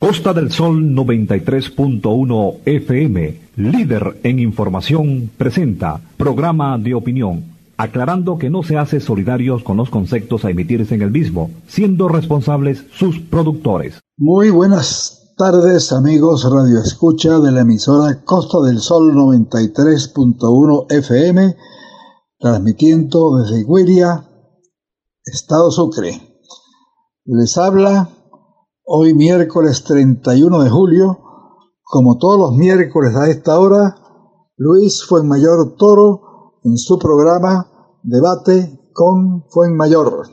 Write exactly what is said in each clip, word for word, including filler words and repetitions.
Costa del Sol noventa y tres punto uno F M, líder en información, presenta programa de opinión, aclarando que no se hace solidarios con los conceptos a emitirse en el mismo, siendo responsables sus productores. Muy buenas tardes, amigos Radio Escucha de la emisora Costa del Sol noventa y tres punto uno F M, transmitiendo desde Igueria, Estado Sucre. Les habla hoy miércoles treinta y uno de julio, como todos los miércoles a esta hora, Luis Fuenmayor Toro en su programa Debate con Fuenmayor.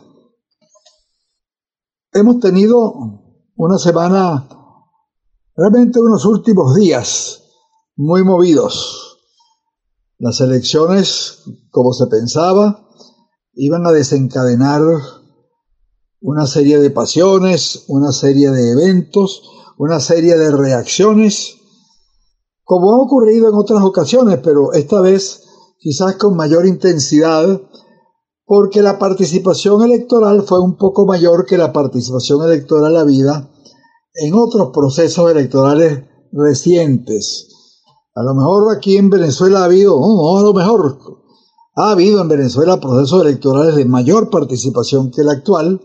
Hemos tenido una semana, realmente unos últimos días muy movidos. Las elecciones, como se pensaba, iban a desencadenar una serie de pasiones, una serie de eventos, una serie de reacciones, como ha ocurrido en otras ocasiones, pero esta vez quizás con mayor intensidad, porque la participación electoral fue un poco mayor que la participación electoral habida en otros procesos electorales recientes. A lo mejor aquí en Venezuela ha habido, no, no a lo mejor, ha habido en Venezuela procesos electorales de mayor participación que el actual.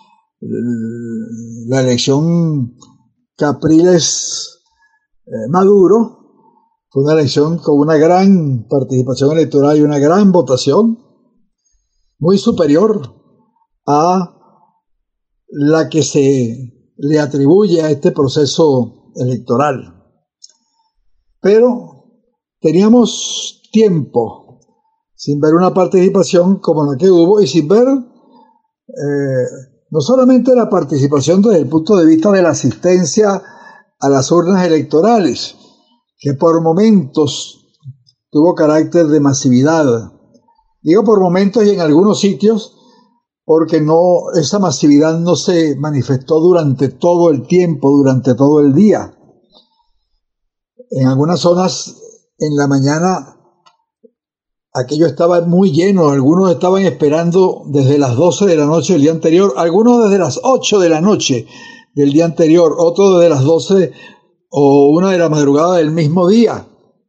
La elección Capriles-Maduro fue una elección con una gran participación electoral y una gran votación, muy superior a la que se le atribuye a este proceso electoral. Pero teníamos tiempo sin ver una participación como la que hubo y sin ver eh, no solamente la participación desde el punto de vista de la asistencia a las urnas electorales, que por momentos tuvo carácter de masividad. Digo por momentos y en algunos sitios, porque no, esa masividad no se manifestó durante todo el tiempo, durante todo el día. En algunas zonas, en la mañana, aquello estaba muy lleno, algunos estaban esperando desde las doce de la noche del día anterior, algunos desde las ocho de la noche del día anterior, otros desde las doce o una de la madrugada del mismo día.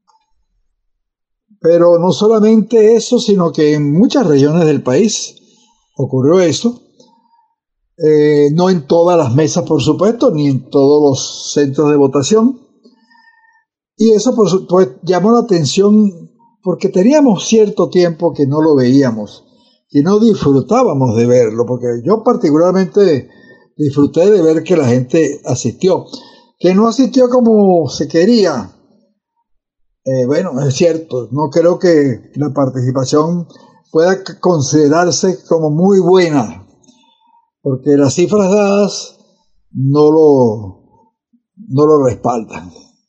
Pero no solamente eso, sino que en muchas regiones del país ocurrió eso, eh, no en todas las mesas, por supuesto, ni en todos los centros de votación, y eso por supuesto llamó la atención porque teníamos cierto tiempo que no lo veíamos y no disfrutábamos de verlo, porque yo particularmente disfruté de ver que la gente asistió, que no asistió como se quería. Eh, bueno, es cierto, no creo que la participación pueda considerarse como muy buena, porque las cifras dadas no lo, no lo respaldan.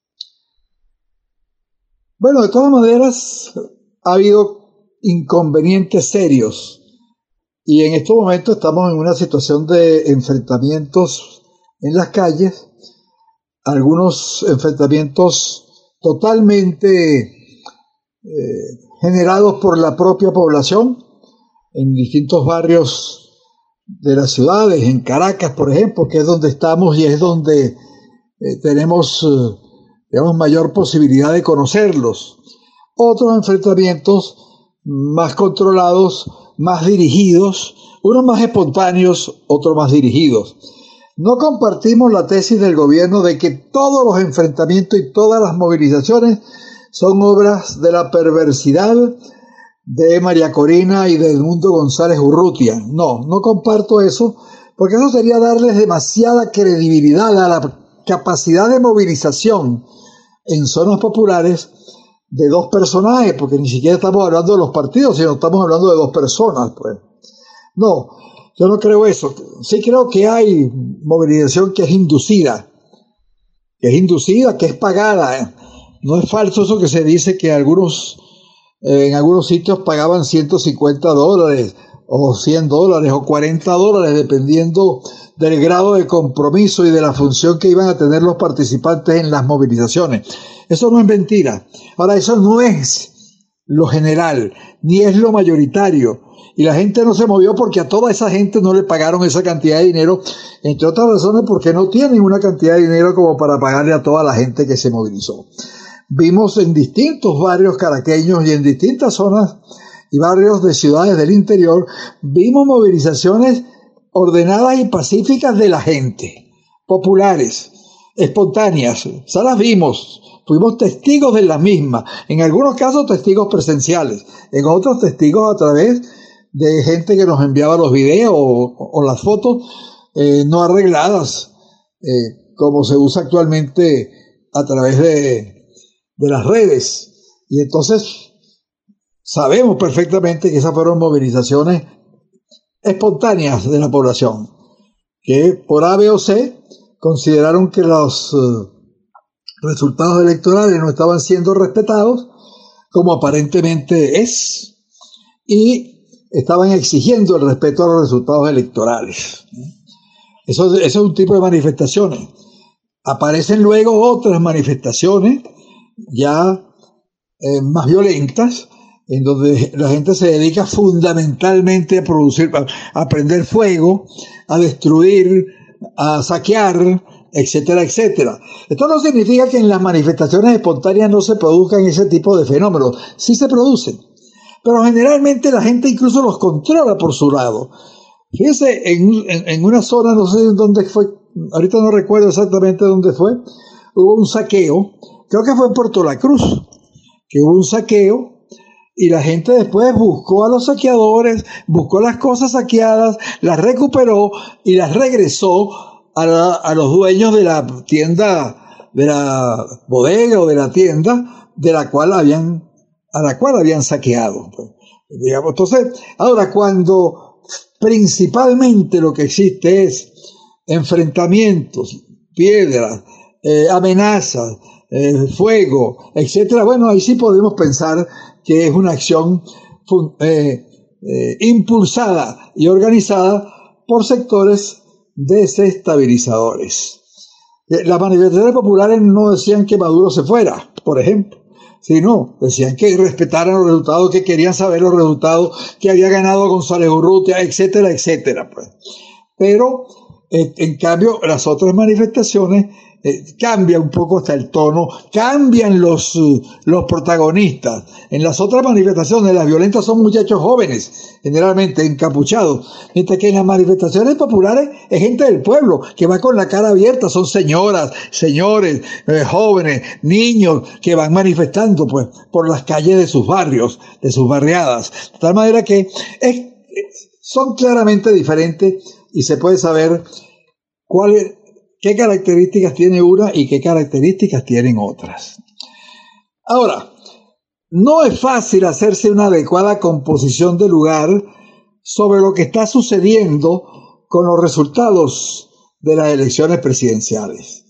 Bueno, de todas maneras, ha habido inconvenientes serios y en estos momentos estamos en una situación de enfrentamientos en las calles, algunos enfrentamientos totalmente eh, generados por la propia población en distintos barrios de las ciudades, en Caracas, por ejemplo, que es donde estamos y es donde eh, tenemos eh, digamos, mayor posibilidad de conocerlos. Otros enfrentamientos más controlados, más dirigidos, unos más espontáneos, otros más dirigidos. No compartimos la tesis del gobierno de que todos los enfrentamientos y todas las movilizaciones son obras de la perversidad de María Corina y de Edmundo González Urrutia. No, no comparto eso, porque eso sería darles demasiada credibilidad a la capacidad de movilización en zonas populares de dos personajes, porque ni siquiera estamos hablando de los partidos, sino estamos hablando de dos personas, pues. No, yo no creo eso. Sí creo que hay movilización que es inducida, que es inducida, que es pagada, ¿eh? No es falso eso que se dice que algunos, eh, en algunos sitios pagaban ciento cincuenta dólares, o cien dólares, o cuarenta dólares, dependiendo del grado de compromiso y de la función que iban a tener los participantes en las movilizaciones. Eso no es mentira. Ahora, eso no es lo general, ni es lo mayoritario, y la gente no se movió porque a toda esa gente no le pagaron esa cantidad de dinero, entre otras razones porque no tienen una cantidad de dinero como para pagarle a toda la gente que se movilizó. Vimos en distintos barrios caraqueños y en distintas zonas y barrios de ciudades del interior, vimos movilizaciones ordenadas y pacíficas de la gente, populares, espontáneas. O sea, las vimos, fuimos testigos de las mismas, en algunos casos testigos presenciales, en otros testigos a través de gente que nos enviaba los videos o, o las fotos eh, no arregladas, eh, como se usa actualmente a través de, de las redes. Y entonces sabemos perfectamente que esas fueron movilizaciones espontáneas de la población, que por A, B o C consideraron que los uh, resultados electorales no estaban siendo respetados, como aparentemente es, y estaban exigiendo el respeto a los resultados electorales. Eso, eso es un tipo de manifestaciones. Aparecen luego otras manifestaciones ya eh, más violentas, en donde la gente se dedica fundamentalmente a producir, a prender fuego, a destruir, a saquear, etcétera, etcétera. Esto no significa que en las manifestaciones espontáneas no se produzcan ese tipo de fenómenos. Sí se producen, pero generalmente la gente incluso los controla por su lado. Fíjese, en, en, en una zona, no sé dónde fue, ahorita no recuerdo exactamente dónde fue, hubo un saqueo, creo que fue en Puerto La Cruz, que hubo un saqueo, y la gente después buscó a los saqueadores, buscó las cosas saqueadas, las recuperó y las regresó a, la, a los dueños de la tienda, de la bodega o de la tienda de la cual habían, a la cual habían saqueado. Pues, digamos, entonces, ahora cuando principalmente lo que existe es enfrentamientos, piedras, eh, amenazas, eh, fuego, etcétera, bueno, ahí sí podemos pensar que es una acción eh, eh, impulsada y organizada por sectores desestabilizadores. Las manifestaciones populares no decían que Maduro se fuera, por ejemplo, sino decían que respetaran los resultados, que querían saber los resultados, que había ganado González Urrutia, etcétera, etcétera. Pues. Pero, eh, en cambio, las otras manifestaciones Eh, cambia un poco hasta el tono, cambian los, uh, los protagonistas. En las otras manifestaciones, las violentas son muchachos jóvenes, generalmente encapuchados, mientras que en las manifestaciones populares es gente del pueblo, que va con la cara abierta, son señoras, señores, eh, jóvenes, niños, que van manifestando pues por las calles de sus barrios, de sus barriadas, de tal manera que es, son claramente diferentes y se puede saber cuál es, qué características tiene una y qué características tienen otras. Ahora, no es fácil hacerse una adecuada composición de lugar sobre lo que está sucediendo con los resultados de las elecciones presidenciales.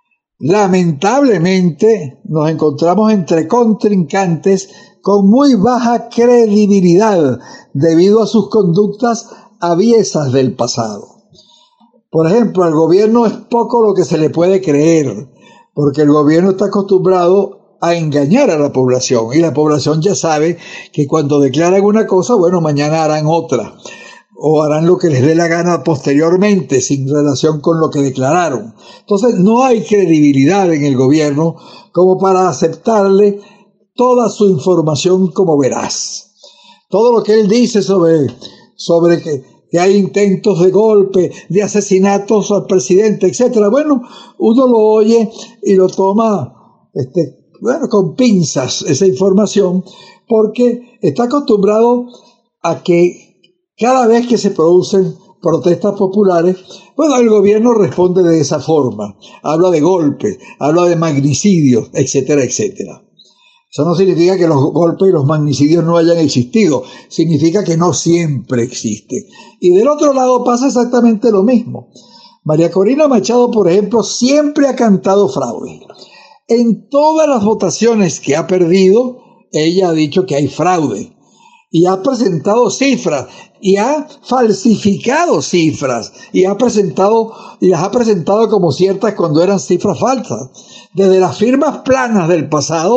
Lamentablemente, nos encontramos entre contrincantes con muy baja credibilidad debido a sus conductas aviesas del pasado. Por ejemplo, al gobierno es poco lo que se le puede creer, porque el gobierno está acostumbrado a engañar a la población, y la población ya sabe que cuando declaran una cosa, bueno, mañana harán otra, o harán lo que les dé la gana posteriormente, sin relación con lo que declararon. Entonces, no hay credibilidad en el gobierno como para aceptarle toda su información como veraz. Todo lo que él dice sobre, sobre que que hay intentos de golpe, de asesinatos al presidente, etcétera. Bueno, uno lo oye y lo toma, este, bueno, con pinzas esa información, porque está acostumbrado a que cada vez que se producen protestas populares, bueno, el gobierno responde de esa forma, habla de golpes, habla de magnicidios, etcétera, etcétera. Eso no significa que los golpes y los magnicidios no hayan existido, significa que no siempre existen. Y del otro lado pasa exactamente lo mismo. María Corina Machado, por ejemplo, siempre ha cantado fraude. En todas las votaciones que ha perdido, ella ha dicho que hay fraude. Y ha presentado cifras, y ha falsificado cifras, y ha presentado, y las ha presentado como ciertas cuando eran cifras falsas. Desde las firmas planas del pasado,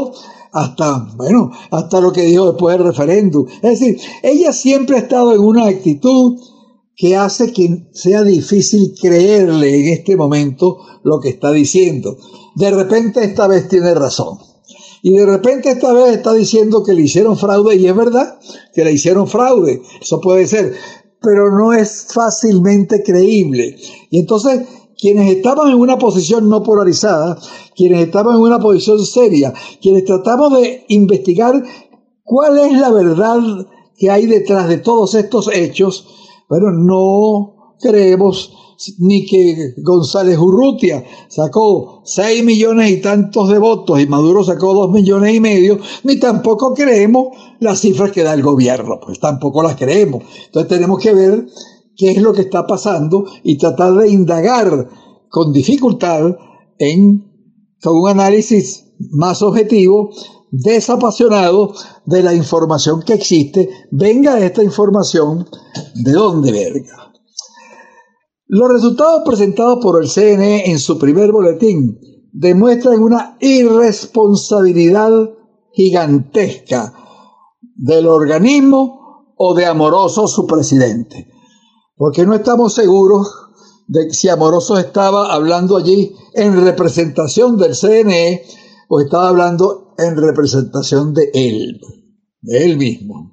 hasta, bueno, hasta lo que dijo después del referéndum. Es decir, ella siempre ha estado en una actitud que hace que sea difícil creerle en este momento lo que está diciendo. De repente esta vez tiene razón. Y de repente esta vez está diciendo que le hicieron fraude, y es verdad que le hicieron fraude. Eso puede ser, pero no es fácilmente creíble. Y entonces, quienes estaban en una posición no polarizada, quienes estaban en una posición seria, quienes tratamos de investigar cuál es la verdad que hay detrás de todos estos hechos, bueno, no creemos ni que González Urrutia sacó seis millones y tantos de votos y Maduro sacó dos millones y medio, ni tampoco creemos las cifras que da el gobierno, pues tampoco las creemos. Entonces tenemos que ver qué es lo que está pasando y tratar de indagar con dificultad en, con un análisis más objetivo, desapasionado de la información que existe. Venga esta información, ¿de dónde verga? Los resultados presentados por el C N E en su primer boletín demuestran una irresponsabilidad gigantesca del organismo o de Amoroso, su presidente. Porque no estamos seguros de si Amoroso estaba hablando allí en representación del C N E o estaba hablando en representación de él, de él mismo.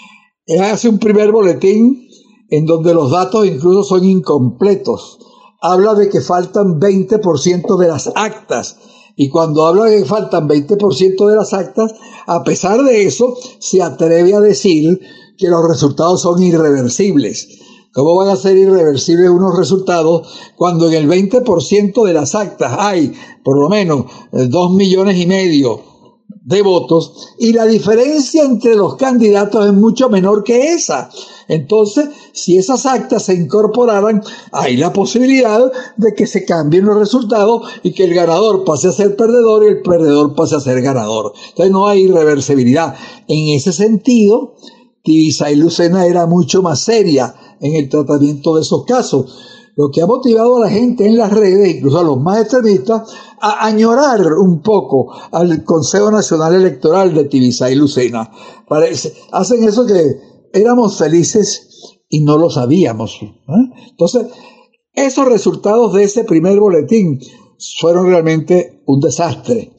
Él hace un primer boletín en donde los datos incluso son incompletos. Habla de que faltan veinte por ciento de las actas. Y cuando habla de que faltan veinte por ciento de las actas, a pesar de eso, se atreve a decir que los resultados son irreversibles. ¿Cómo van a ser irreversibles unos resultados cuando en el veinte por ciento de las actas hay por lo menos dos millones y medio de votos y la diferencia entre los candidatos es mucho menor que esa? Entonces, si esas actas se incorporaran, hay la posibilidad de que se cambien los resultados y que el ganador pase a ser perdedor y el perdedor pase a ser ganador. Entonces no hay irreversibilidad. En ese sentido, Tibisay Lucena era mucho más seria en el tratamiento de esos casos, lo que ha motivado a la gente en las redes, incluso a los más extremistas, a añorar un poco al Consejo Nacional Electoral de Tibisay Lucena. Parece, hacen eso que éramos felices y no lo sabíamos, ¿eh? Entonces, esos resultados de ese primer boletín fueron realmente un desastre.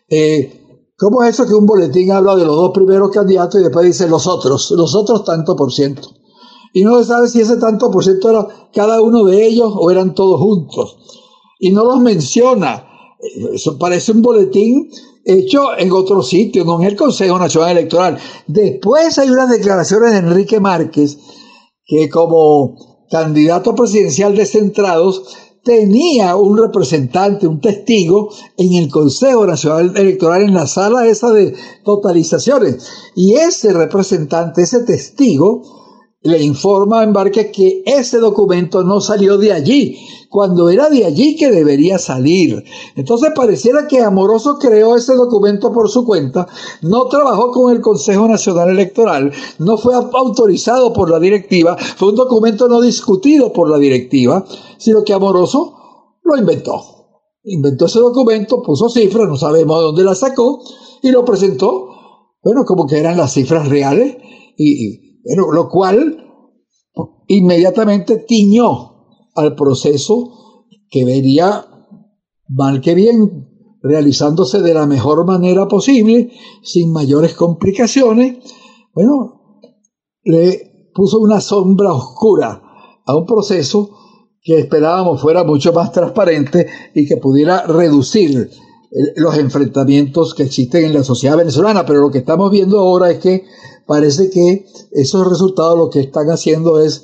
Eh, ¿Cómo es eso que un boletín habla de los dos primeros candidatos y después dice los otros, los otros tanto por ciento? Y no se sabe si ese tanto por ciento era cada uno de ellos o eran todos juntos. Y no los menciona. Eso parece un boletín hecho en otro sitio, no en el Consejo Nacional Electoral. Después hay unas declaraciones de Enrique Márquez, que como candidato presidencial de Centrados tenía un representante, un testigo en el Consejo Nacional Electoral, en la sala esa de totalizaciones. Y ese representante, ese testigo, le informa a Márquez que ese documento no salió de allí, cuando era de allí que debería salir. Entonces pareciera que Amoroso creó ese documento por su cuenta, no trabajó con el Consejo Nacional Electoral, no fue autorizado por la directiva, fue un documento no discutido por la directiva, sino que Amoroso lo inventó. Inventó ese documento, puso cifras, no sabemos de dónde las sacó, y lo presentó, bueno, como que eran las cifras reales, y... y Bueno, lo cual inmediatamente tiñó al proceso que vería mal que bien realizándose de la mejor manera posible, sin mayores complicaciones. Bueno, le puso una sombra oscura a un proceso que esperábamos fuera mucho más transparente y que pudiera reducir los enfrentamientos que existen en la sociedad venezolana. Pero lo que estamos viendo ahora es que parece que esos resultados lo que están haciendo es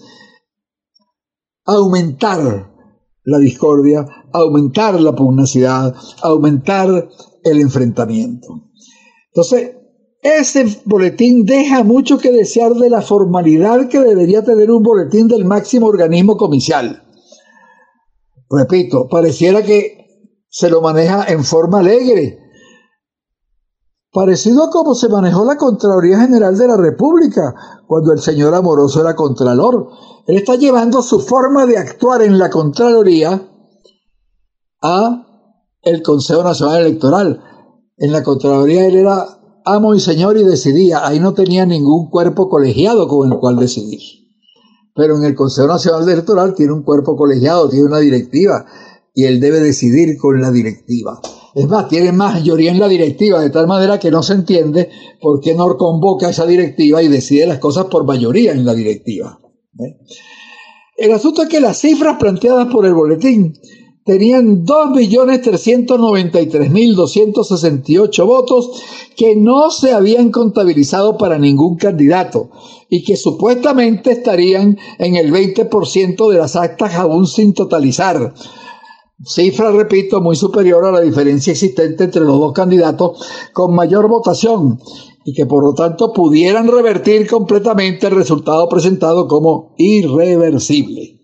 aumentar la discordia, aumentar la pugnacidad, aumentar el enfrentamiento. Entonces, ese boletín deja mucho que desear de la formalidad que debería tener un boletín del máximo organismo comicial. Repito, pareciera que se lo maneja en forma alegre, parecido a como se manejó la Contraloría General de la República cuando el señor Amoroso era Contralor. Él está llevando su forma de actuar en la Contraloría a el Consejo Nacional Electoral. En la Contraloría él era amo y señor y decidía. Ahí no tenía ningún cuerpo colegiado con el cual decidir. Pero en el Consejo Nacional Electoral tiene un cuerpo colegiado, tiene una directiva, y él debe decidir con la directiva. Es más, tiene mayoría en la directiva, de tal manera que no se entiende por qué no convoca esa directiva y decide las cosas por mayoría en la directiva. ¿Eh? El asunto es que las cifras planteadas por el boletín tenían dos millones trescientos noventa y tres mil doscientos sesenta y ocho votos que no se habían contabilizado para ningún candidato y que supuestamente estarían en el veinte por ciento de las actas aún sin totalizar. Cifra, repito, muy superior a la diferencia existente entre los dos candidatos con mayor votación y que por lo tanto pudieran revertir completamente el resultado presentado como irreversible.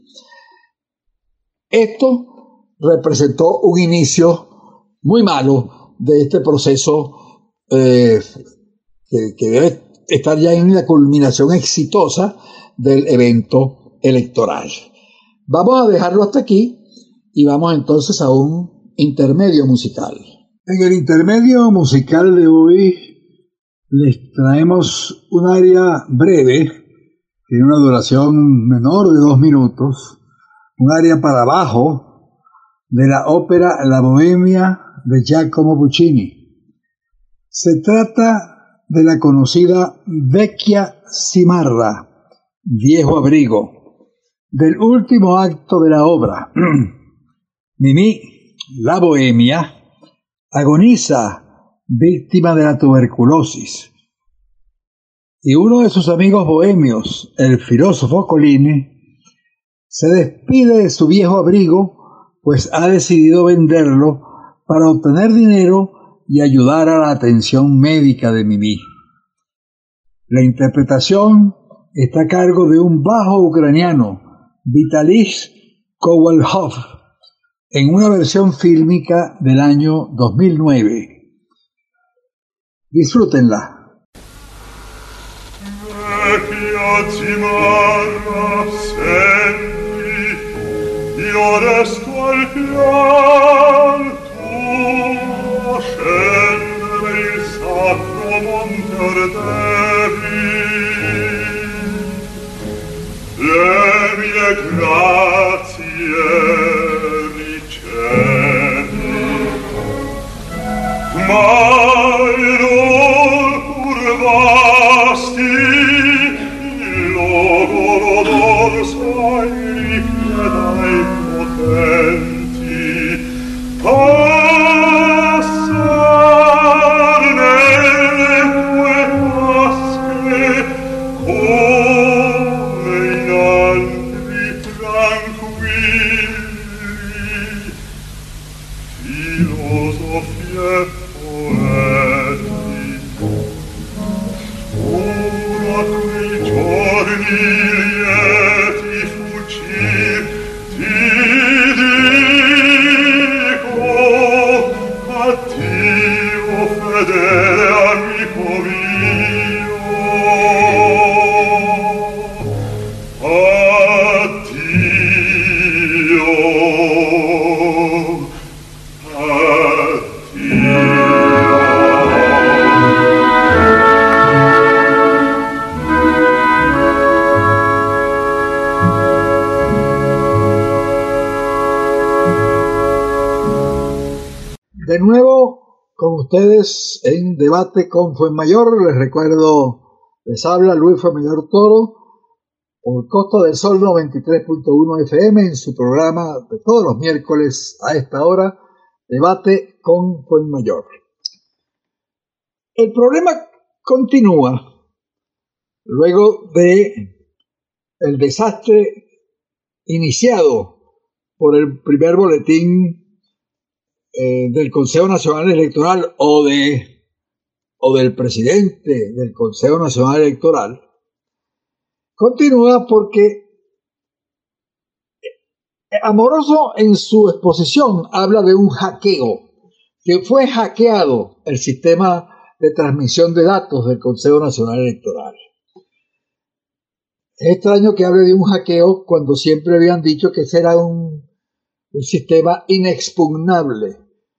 Esto representó un inicio muy malo de este proceso eh, que, que debe estar ya en la culminación exitosa del evento electoral. Vamos a dejarlo hasta aquí y vamos entonces a un intermedio musical. En el intermedio musical de hoy les traemos un aria breve, tiene una duración menor de dos minutos, un aria para bajo de la ópera La Bohemia de Giacomo Puccini. Se trata de la conocida Vecchia Cimarra, viejo abrigo, del último acto de la obra. Mimì, la bohemia, agoniza víctima de la tuberculosis y uno de sus amigos bohemios, el filósofo Colline, se despide de su viejo abrigo pues ha decidido venderlo para obtener dinero y ayudar a la atención médica de Mimì. La interpretación está a cargo de un bajo ucraniano, Vitalis Kowalhov, en una versión fílmica del año dos mil nueve. Disfrútenla. Io resto al pian tuo, scendere il sacro monte Ardevi. Le mie grazie ricevi, ma non curvasti il loro dorsai dai potenti passar nelle tue tasche come in altri tranquilli filosofi e poeti. Ora quei giorni lieti fuggir fedele amico mio, addio, De nuevo con ustedes en Debate con Fuenmayor. Les recuerdo, les habla Luis Fuenmayor Toro por Costa del Sol noventa y tres punto uno F M en su programa de todos los miércoles a esta hora, Debate con Fuenmayor. El problema continúa luego de el desastre iniciado por el primer boletín Eh, del Consejo Nacional Electoral o, de, o del presidente del Consejo Nacional Electoral, continúa porque Amoroso en su exposición habla de un hackeo, que fue hackeado el sistema de transmisión de datos del Consejo Nacional Electoral. Es extraño que hable de un hackeo cuando siempre habían dicho que ese era un un sistema inexpugnable,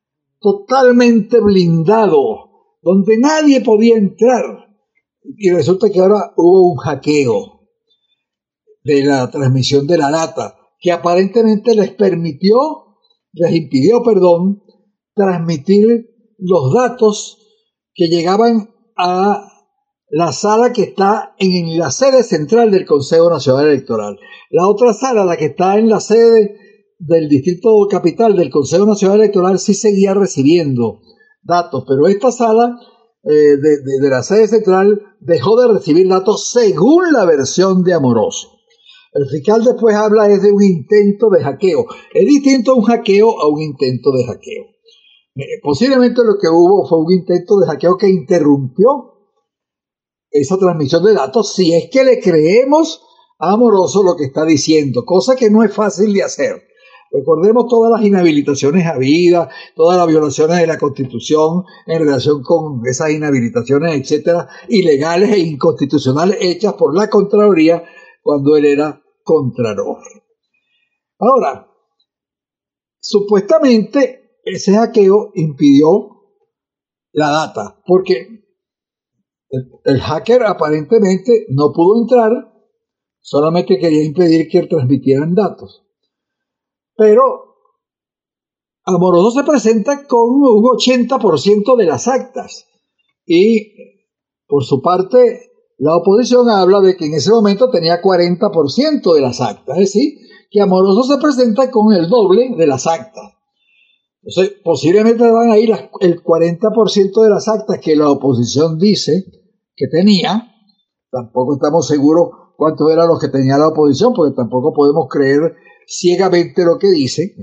totalmente blindado, donde nadie podía entrar. Y resulta que ahora hubo un hackeo de la transmisión de la data, que aparentemente les permitió, les impidió, perdón, transmitir los datos que llegaban a la sala que está en la sede central del Consejo Nacional Electoral. La otra sala, la que está en la sede del Distrito Capital del Consejo Nacional Electoral, sí seguía recibiendo datos, pero esta sala eh, de, de, de la sede central dejó de recibir datos según la versión de Amoroso. El fiscal después habla es de un intento de hackeo. Es distinto a un hackeo a un intento de hackeo. Eh, posiblemente lo que hubo fue un intento de hackeo que interrumpió esa transmisión de datos, si es que le creemos a Amoroso lo que está diciendo, cosa que no es fácil de hacer. Recordemos todas las inhabilitaciones habidas, todas las violaciones de la Constitución en relación con esas inhabilitaciones, etcétera, ilegales e inconstitucionales hechas por la Contraloría cuando él era Contralor. Ahora, supuestamente ese hackeo impidió la data, porque el, el hacker aparentemente no pudo entrar, solamente quería impedir que transmitieran datos. Pero Amoroso se presenta con un ochenta por ciento de las actas y por su parte la oposición habla de que en ese momento tenía cuarenta por ciento de las actas, es decir, que Amoroso se presenta con el doble de las actas. Entonces, posiblemente van a ir el cuarenta por ciento de las actas que la oposición dice que tenía. Tampoco estamos seguros cuántos eran los que tenía la oposición, porque tampoco podemos creer ciegamente lo que dice.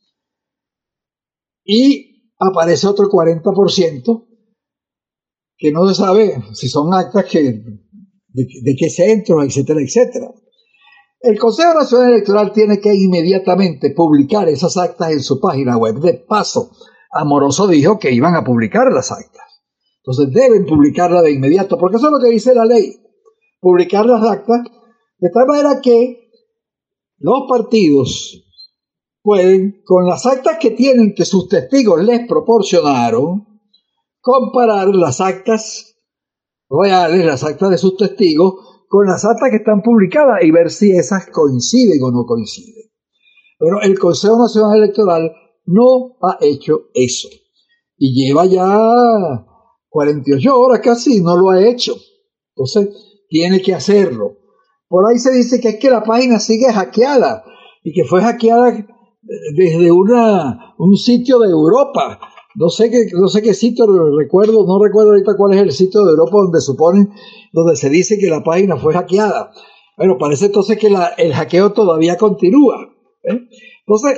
Y aparece otro cuarenta por ciento que no se sabe si son actas que, de, de qué centro, etcétera, etcétera. El Consejo Nacional Electoral tiene que inmediatamente publicar esas actas en su página web. De paso, Amoroso dijo que iban a publicar las actas. Entonces deben publicarlas de inmediato, porque eso es lo que dice la ley. Publicar las actas de tal manera que los partidos pueden, con las actas que tienen que sus testigos les proporcionaron, comparar las actas reales, las actas de sus testigos, con las actas que están publicadas y ver si esas coinciden o no coinciden. Pero el Consejo Nacional Electoral no ha hecho eso. Y lleva ya cuarenta y ocho horas casi y no lo ha hecho. Entonces, tiene que hacerlo. Por ahí se dice que es que la página sigue hackeada y que fue hackeada desde una, un sitio de Europa. No sé qué, no sé qué sitio recuerdo, no recuerdo ahorita cuál es el sitio de Europa donde suponen, donde se dice que la página fue hackeada. Bueno, parece entonces que la, el hackeo todavía continúa. ¿eh? Entonces,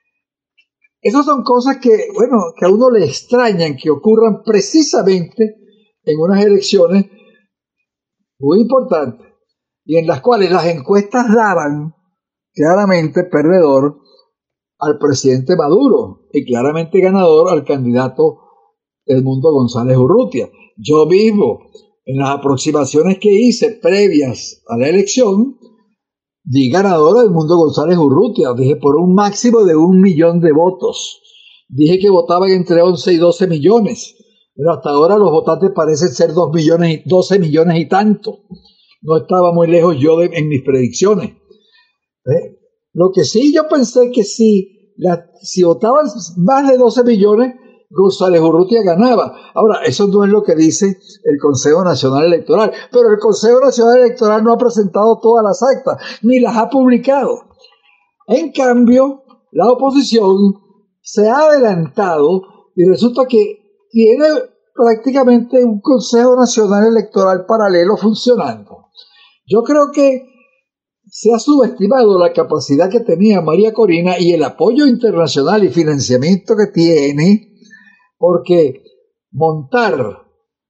esas son cosas que, bueno, que a uno le extrañan que ocurran precisamente en unas elecciones muy importantes y en las cuales las encuestas daban claramente perdedor al presidente Maduro y claramente ganador al candidato Edmundo González Urrutia. Yo mismo, en las aproximaciones que hice previas a la elección, di ganador a Edmundo González Urrutia, dije por un máximo de un millón de votos. Dije que votaban entre once y doce millones, pero hasta ahora los votantes parecen ser dos millones, doce millones y tanto. No estaba muy lejos yo de, en mis predicciones. ¿Eh? Lo que sí yo pensé que si, la, si votaban más de doce millones, González Urrutia ganaba. Ahora, eso no es lo que dice el Consejo Nacional Electoral, pero el Consejo Nacional Electoral no ha presentado todas las actas, ni las ha publicado. En cambio, la oposición se ha adelantado y resulta que tiene prácticamente un Consejo Nacional Electoral paralelo funcionando. Yo creo que se ha subestimado la capacidad que tenía María Corina y el apoyo internacional y financiamiento que tiene, porque montar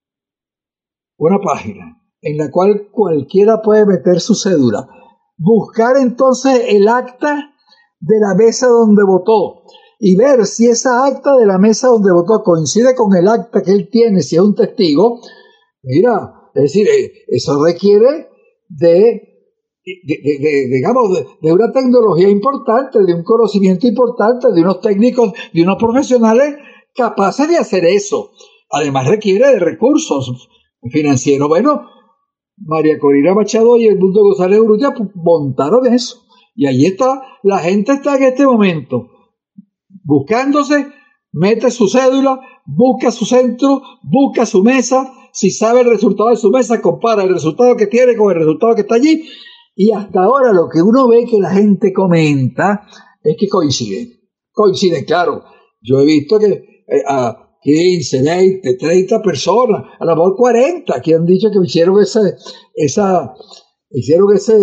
una página en la cual cualquiera puede meter su cédula, buscar entonces el acta de la mesa donde votó y ver si esa acta de la mesa donde votó coincide con el acta que él tiene, si es un testigo, mira, es decir, eso requiere de De, de, de, digamos, de, de una tecnología importante, de un conocimiento importante, de unos técnicos, de unos profesionales capaces de hacer eso. Además requiere de recursos financieros. Bueno, María Corina Machado y Edmundo González Urrutia montaron eso. Y ahí está, la gente está en este momento buscándose, mete su cédula, busca su centro, busca su mesa. Si sabe el resultado de su mesa, compara el resultado que tiene con el resultado que está allí. Y hasta ahora lo que uno ve que la gente comenta es que coinciden. Coinciden, claro. Yo he visto que eh, a quince, veinte, treinta personas, a lo mejor cuarenta, que han dicho que hicieron ese, esa, hicieron ese,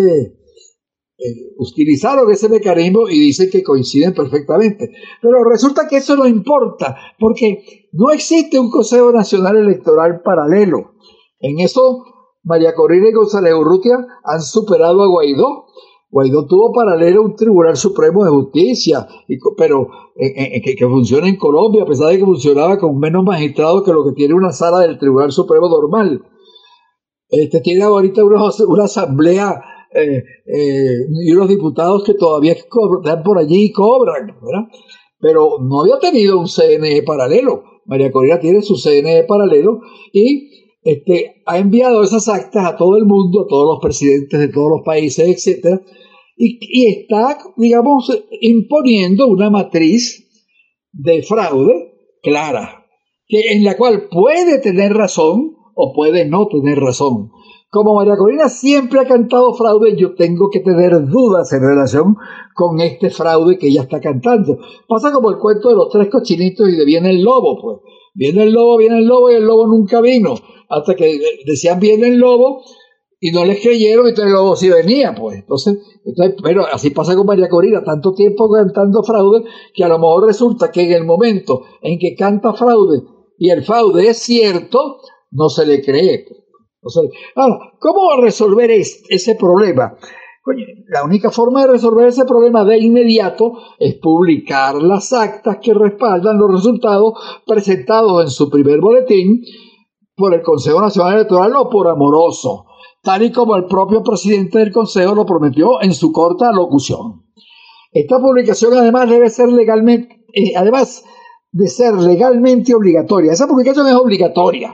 eh, utilizaron ese mecanismo y dicen que coinciden perfectamente. Pero resulta que eso no importa, porque no existe un Consejo Nacional Electoral paralelo. En eso, María Corina y González Urrutia han superado a Guaidó. Guaidó tuvo paralelo un Tribunal Supremo de Justicia, y, pero eh, eh, que, que funciona en Colombia, a pesar de que funcionaba con menos magistrados que lo que tiene una sala del Tribunal Supremo normal. Este tiene ahorita una, una asamblea eh, eh, y unos diputados que todavía están por allí y cobran, ¿verdad? Pero no había tenido un C N E paralelo. María Corina tiene su C N E paralelo y Este, ha enviado esas actas a todo el mundo, a todos los presidentes de todos los países, etcétera, y, y está, digamos, imponiendo una matriz de fraude clara, que, en la cual puede tener razón o puede no tener razón. Como María Corina siempre ha cantado fraude, yo tengo que tener dudas en relación con este fraude que ella está cantando. Pasa como el cuento de los tres cochinitos y de viene el lobo, pues. Viene el lobo, viene el lobo y el lobo nunca vino. Hasta que decían viene el lobo y no les creyeron, y entonces el lobo sí venía, pues. Entonces, entonces, pero así pasa con María Corina, tanto tiempo cantando fraude, que a lo mejor resulta que en el momento en que canta fraude y el fraude es cierto, no se le cree. O sea, ahora, ¿cómo resolver es, ese problema? Oye, la única forma de resolver ese problema de inmediato es publicar las actas que respaldan los resultados presentados en su primer boletín por el Consejo Nacional Electoral o por Amoroso, tal y como el propio presidente del Consejo lo prometió en su corta locución. Esta publicación además debe ser legalmente, eh, además de ser legalmente obligatoria. Esa publicación es obligatoria.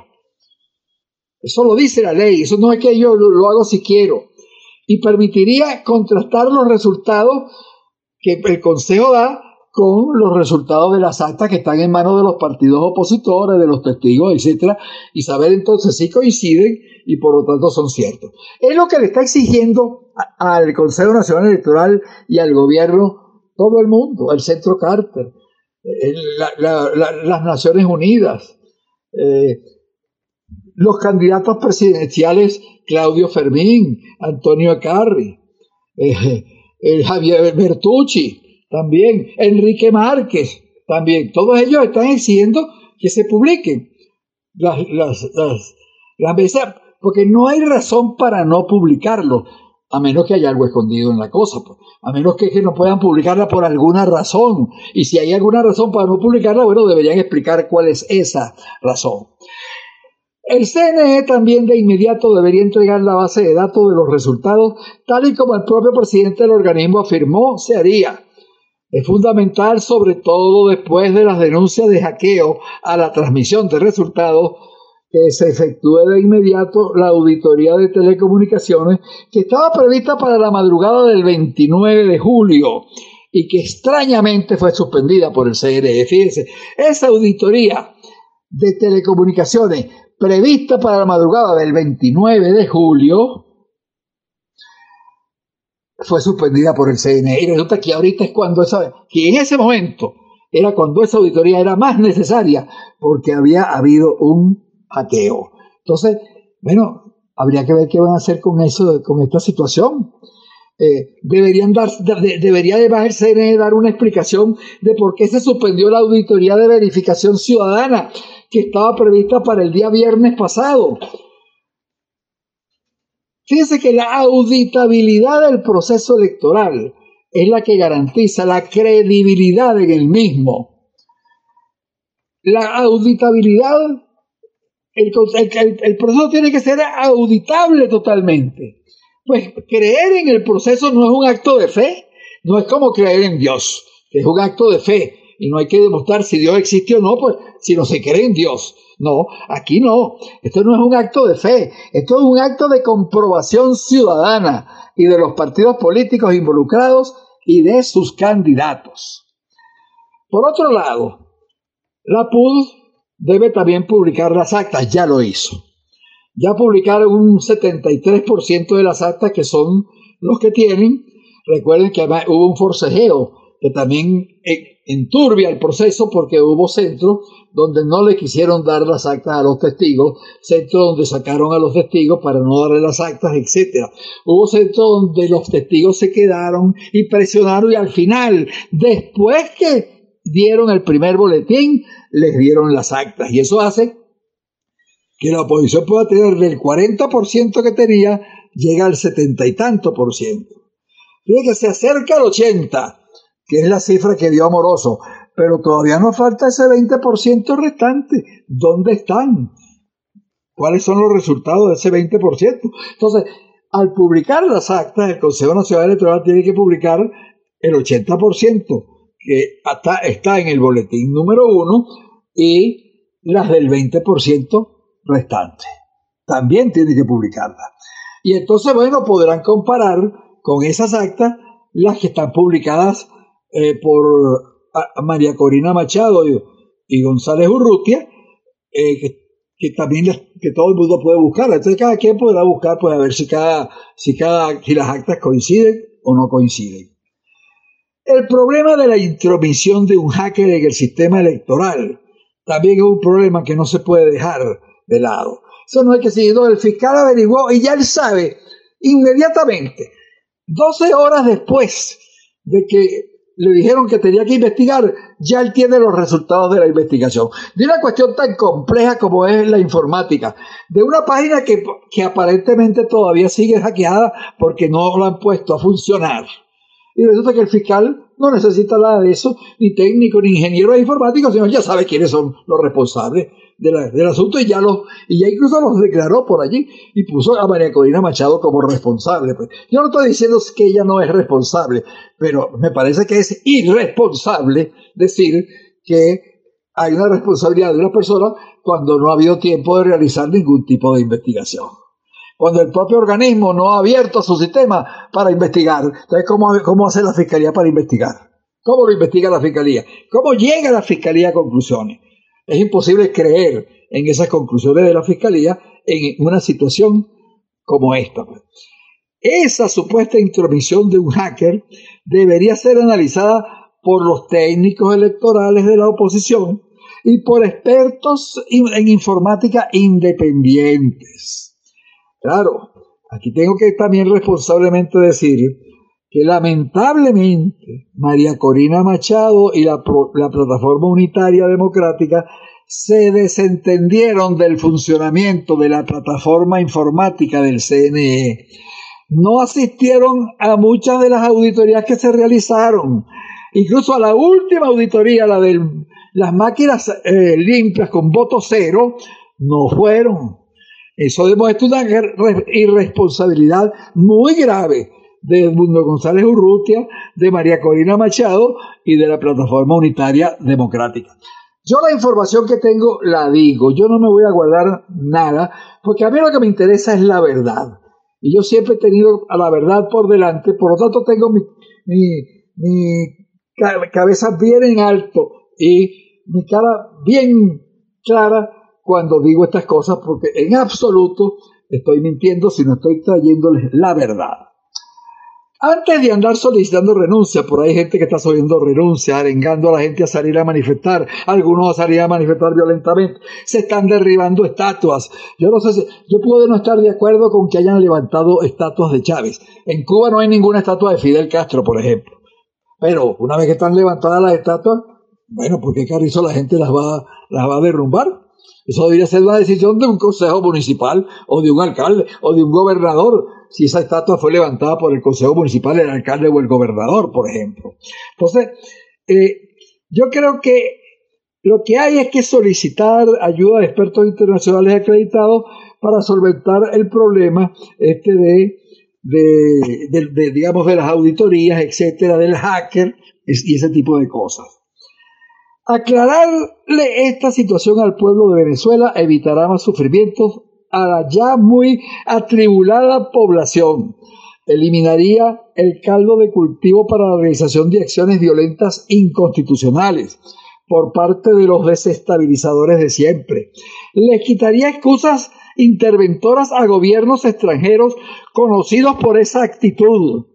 Eso lo dice la ley, eso no es que yo lo, lo hago si quiero. Y permitiría contrastar los resultados que el Consejo da con los resultados de las actas que están en manos de los partidos opositores, de los testigos, etcétera, y saber entonces si coinciden y por lo tanto son ciertos. Es lo que le está exigiendo a, al Consejo Nacional Electoral y al gobierno todo el mundo, el Centro Carter, el, la, la, la, las Naciones Unidas, eh, los candidatos presidenciales Claudio Fermín, Antonio Acarri, eh, el Javier Bertucci, también Enrique Márquez, también, todos ellos están exigiendo que se publiquen las, las, las, las mesas, porque no hay razón para no publicarlo, a menos que haya algo escondido en la cosa, pues. A menos que, que no puedan publicarla por alguna razón, y si hay alguna razón para no publicarla, bueno, deberían explicar cuál es esa razón. El C N E también de inmediato debería entregar la base de datos de los resultados, tal y como el propio presidente del organismo afirmó se haría. Es fundamental, sobre todo después de las denuncias de hackeo a la transmisión de resultados, que se efectúe de inmediato la auditoría de telecomunicaciones que estaba prevista para la madrugada del veintinueve de julio y que extrañamente fue suspendida por el C N E. Fíjense, esa auditoría de telecomunicaciones prevista para la madrugada del veintinueve de julio fue suspendida por el C N E, y resulta que ahorita es cuando esa, que en ese momento era cuando esa auditoría era más necesaria porque había habido un hackeo. Entonces, bueno, habría que ver qué van a hacer con eso, con esta situación. Eh, deberían dar, de, debería además el C N E dar una explicación de por qué se suspendió la auditoría de verificación ciudadana que estaba prevista para el día viernes pasado. Fíjense que la auditabilidad del proceso electoral es la que garantiza la credibilidad en el mismo. La auditabilidad, el, el, el proceso tiene que ser auditable totalmente. Pues creer en el proceso no es un acto de fe, no es como creer en Dios, es un acto de fe. y no hay que demostrar si Dios existe o no, pues si no se cree en Dios. No, aquí no. Esto no es un acto de fe, esto es un acto de comprobación ciudadana y de los partidos políticos involucrados y de sus candidatos. Por otro lado, la P U D debe también publicar las actas, ya lo hizo. Ya publicaron un setenta y tres por ciento de las actas que son los que tienen. Recuerden que hubo un forcejeo que también enturbia el proceso porque hubo centros donde no le quisieron dar las actas a los testigos, centros donde sacaron a los testigos para no darle las actas, etcétera. Hubo centros donde los testigos se quedaron y presionaron y al final, después que dieron el primer boletín, les dieron las actas. Y eso hace que la oposición pueda tener del cuarenta por ciento que tenía, llega al setenta y tanto por ciento. Fíjate que se acerca al ochenta, que es la cifra que dio Amoroso, pero todavía nos falta ese veinte por ciento restante. ¿Dónde están? ¿Cuáles son los resultados de ese veinte por ciento? Entonces, al publicar las actas, el Consejo Nacional Electoral tiene que publicar el ochenta por ciento que hasta está en el boletín número uno y las del veinte por ciento restante. También tiene que publicarlas. Y entonces, bueno, podrán comparar con esas actas las que están publicadas eh, por a, a María Corina Machado y, y González Urrutia, eh, que, que también las, que todo el mundo puede buscar. Entonces cada quien podrá buscar, pues a ver si cada, si cada, si las actas coinciden o no coinciden. El problema de la intromisión de un hacker en el sistema electoral también es un problema que no se puede dejar de lado. Eso no hay que seguir. El fiscal averiguó y ya él sabe inmediatamente, doce horas después de que le dijeron que tenía que investigar, ya él tiene los resultados de la investigación. De una cuestión tan compleja como es la informática, de una página que, que aparentemente todavía sigue hackeada porque no la han puesto a funcionar. Y resulta que el fiscal no necesita nada de eso, ni técnico, ni ingeniero de informática, sino ya sabe quiénes son los responsables de la, del asunto y ya, los, y ya incluso los declaró por allí y puso a María Corina Machado como responsable. Pues yo no estoy diciendo que ella no es responsable, pero me parece que es irresponsable decir que hay una responsabilidad de una persona cuando no ha habido tiempo de realizar ningún tipo de investigación. Cuando el propio organismo no ha abierto su sistema para investigar. Entonces, ¿cómo, cómo hace la Fiscalía para investigar? ¿Cómo lo investiga la Fiscalía? ¿Cómo llega la Fiscalía a conclusiones? Es imposible creer en esas conclusiones de la Fiscalía en una situación como esta. Esa supuesta intromisión de un hacker debería ser analizada por los técnicos electorales de la oposición y por expertos en informática independientes. Claro, aquí tengo que también responsablemente decir que lamentablemente María Corina Machado y la, la Plataforma Unitaria Democrática se desentendieron del funcionamiento de la plataforma informática del C N E. No asistieron a muchas de las auditorías que se realizaron, incluso a la última auditoría, la de las máquinas eh, limpias con voto cero, no fueron. Eso demuestra una irresponsabilidad muy grave de Edmundo González Urrutia, de María Corina Machado y de la Plataforma Unitaria Democrática. Yo la información que tengo la digo, yo no me voy a guardar nada, porque a mí lo que me interesa es la verdad. Y yo siempre he tenido a la verdad por delante, por lo tanto tengo mi, mi, mi cabeza bien en alto y mi cara bien clara cuando digo estas cosas, porque en absoluto estoy mintiendo si no estoy trayéndoles la verdad. Antes de andar solicitando renuncia, por ahí hay gente que está solicitando renuncia, arengando a la gente a salir a manifestar, algunos a salir a manifestar violentamente, se están derribando estatuas. Yo no sé si, yo puedo no estar de acuerdo con que hayan levantado estatuas de Chávez. En Cuba no hay ninguna estatua de Fidel Castro, por ejemplo. Pero una vez que están levantadas las estatuas, bueno, ¿por qué carrizo la gente las va, las va a derrumbar? Eso debería ser una decisión de un consejo municipal o de un alcalde o de un gobernador, si esa estatua fue levantada por el consejo municipal, el alcalde o el gobernador, por ejemplo. Entonces, eh, yo creo que lo que hay es que solicitar ayuda de expertos internacionales acreditados para solventar el problema este de, de, de, de digamos, de las auditorías, etcétera, del hacker y ese tipo de cosas. Aclararle esta situación al pueblo de Venezuela evitará más sufrimientos a la ya muy atribulada población. Eliminaría el caldo de cultivo para la realización de acciones violentas inconstitucionales por parte de los desestabilizadores de siempre. Les quitaría excusas interventoras a gobiernos extranjeros conocidos por esa actitud.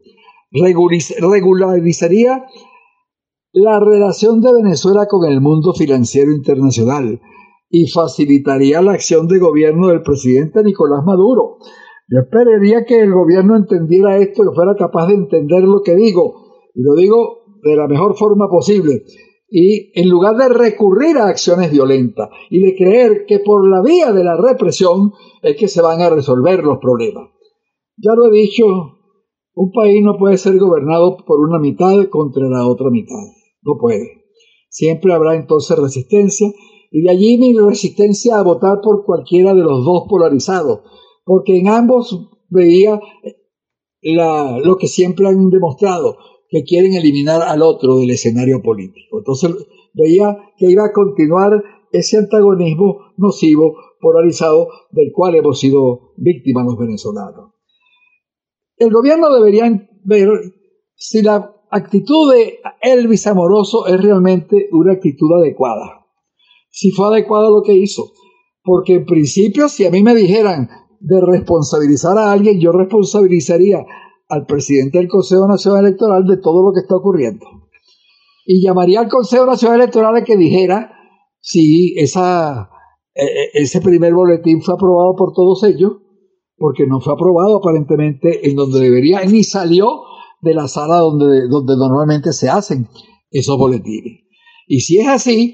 Regularizaría la relación de Venezuela con el mundo financiero internacional y facilitaría la acción de gobierno del presidente Nicolás Maduro. Yo esperaría que el gobierno entendiera esto, que fuera capaz de entender lo que digo, y lo digo de la mejor forma posible, y en lugar de recurrir a acciones violentas y de creer que por la vía de la represión es que se van a resolver los problemas. Ya lo he dicho, un país no puede ser gobernado por una mitad contra la otra mitad. No puede. Siempre habrá entonces resistencia, y de allí mi resistencia a votar por cualquiera de los dos polarizados, porque en ambos veía la, lo que siempre han demostrado, que quieren eliminar al otro del escenario político. Entonces veía que iba a continuar ese antagonismo nocivo, polarizado, del cual hemos sido víctimas los venezolanos. El gobierno debería ver si la actitud de Elvis Amoroso es realmente una actitud adecuada. Si fue adecuado lo que hizo. Porque en principio, si a mí me dijeran de responsabilizar a alguien, yo responsabilizaría al presidente del Consejo Nacional Electoral de todo lo que está ocurriendo. Y llamaría al Consejo Nacional Electoral a que dijera si esa, eh, ese primer boletín fue aprobado por todos ellos, porque no fue aprobado aparentemente en donde debería, ni salió de la sala donde, donde normalmente se hacen esos boletines. Y si es así,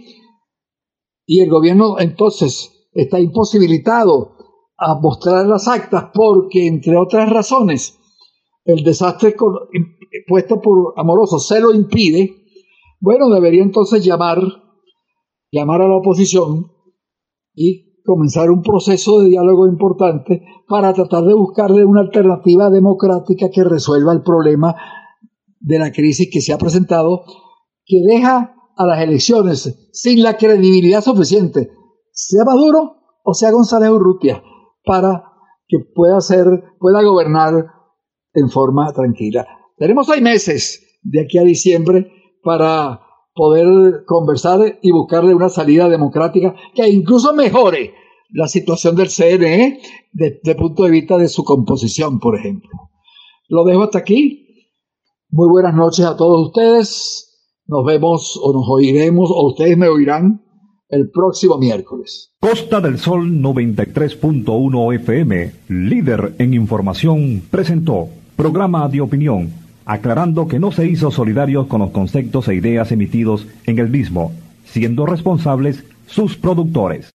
y el gobierno entonces está imposibilitado a mostrar las actas porque, entre otras razones, el desastre puesto por Amoroso se lo impide, bueno, debería entonces llamar, llamar a la oposición y comenzar un proceso de diálogo importante para tratar de buscarle una alternativa democrática que resuelva el problema de la crisis que se ha presentado, que deja a las elecciones sin la credibilidad suficiente, sea Maduro o sea González Urrutia, para que pueda ser, pueda gobernar en forma tranquila. Tenemos seis meses de aquí a diciembre para poder conversar y buscarle una salida democrática que incluso mejore la situación del C N E desde el punto de vista de su composición, por ejemplo. Lo dejo hasta aquí. Muy buenas noches a todos ustedes. Nos vemos o nos oiremos, o ustedes me oirán el próximo miércoles. Costa del Sol noventa y tres punto uno F M, líder en información, presentó programa de opinión, aclarando que no se hizo solidarios con los conceptos e ideas emitidos en el mismo, siendo responsables sus productores.